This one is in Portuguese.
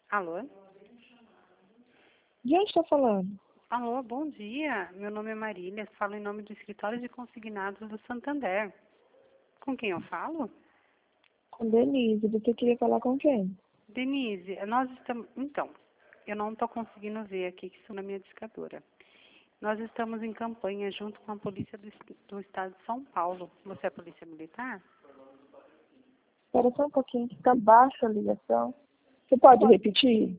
Alô? De onde está falando? Alô, bom dia. Meu nome é Marília, falo em nome do Escritório de Consignados do Santander. Com quem eu falo? Com Denise. Você queria falar com quem? Denise, nós estamos... Então, eu não estou conseguindo ver aqui que isso na minha discadora. Nós estamos em campanha junto com a Polícia do Estado de São Paulo. Você é Polícia Militar? Espera só um pouquinho, que está baixa a ligação. Você pode repetir?